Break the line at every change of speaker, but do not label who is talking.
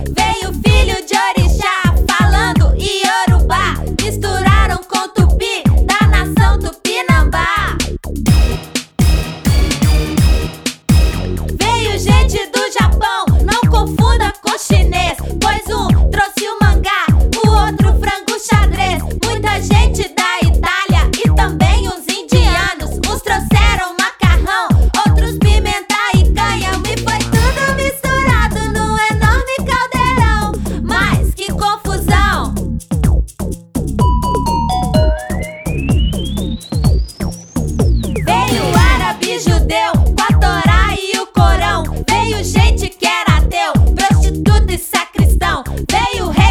Veio filho de orixá, falando iorubá, misturaram com tupi, da nação tupinambá. Veio gente do Japão, não confunda com chinês, pois um trouxe o mangá, o outro frango xadrez. Muita gente da Itália e também os indianos, uns trouxeram macarrão, outros pimenta e cânhamo, e foi tudo misturado num enorme caldeirão. Mas que confusão! Veio árabe judeu com a Torá e o Corão. Veio gente que era ateu, prostituta e sacristão. Veio